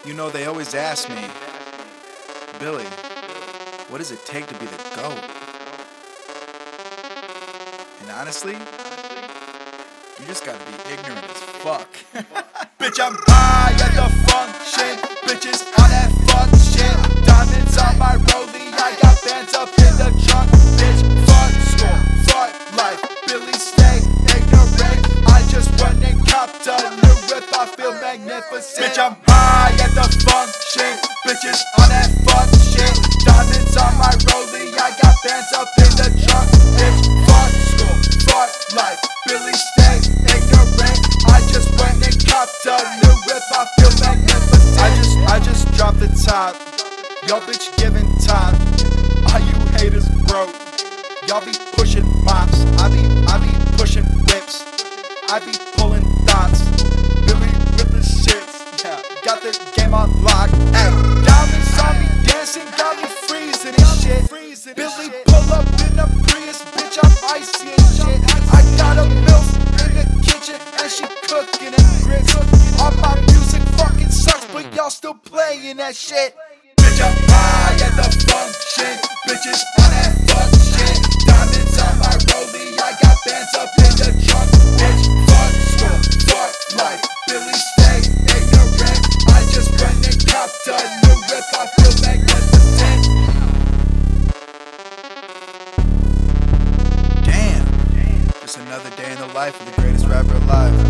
You know, they always ask me, Billy, what does it take to be the GOAT? And honestly, you just gotta be ignorant as fuck. Bitch, I'm high at the function. Bitches on that fuck shit. Diamonds on my rollie. I got bands up in the trunk. Bitch, fuck school, fuck life. Billy, stay ignorant. I just run and copped a new whip. I feel magnificent. Bitch, I'm high at the function. Bitches on that fuck shit. Diamonds on my rollie. I got bands up in the trunk. Bitch, fuck school, fuck life. Billy, stay ignorant. I just went and copped a new whip. I feel magnificent. I just dropped the top. Y'all bitch giving top. All you haters broke. Y'all be pushing mops. I be pushing whips. I be pulling dots. Billy with the shits. Yeah, got the game on lock. Ay, diamonds on me dancing, got me freezing and shit. Billy pull up in the Prius, bitch, I'm icy and shit. I got a MILF in the kitchen and she cooking and grits. All my music fucking sucks, but y'all still playing that shit. Bitch, I'm high at the function. Bitches on that fuck shit. Diamonds on my rollie. I got bands up in the trunk. Bitch, fuck school, fuck life. Billy, stay ignorant. I just went and copped a new whip. I feel magnificent. Damn. Just another day in the life of the greatest rapper alive.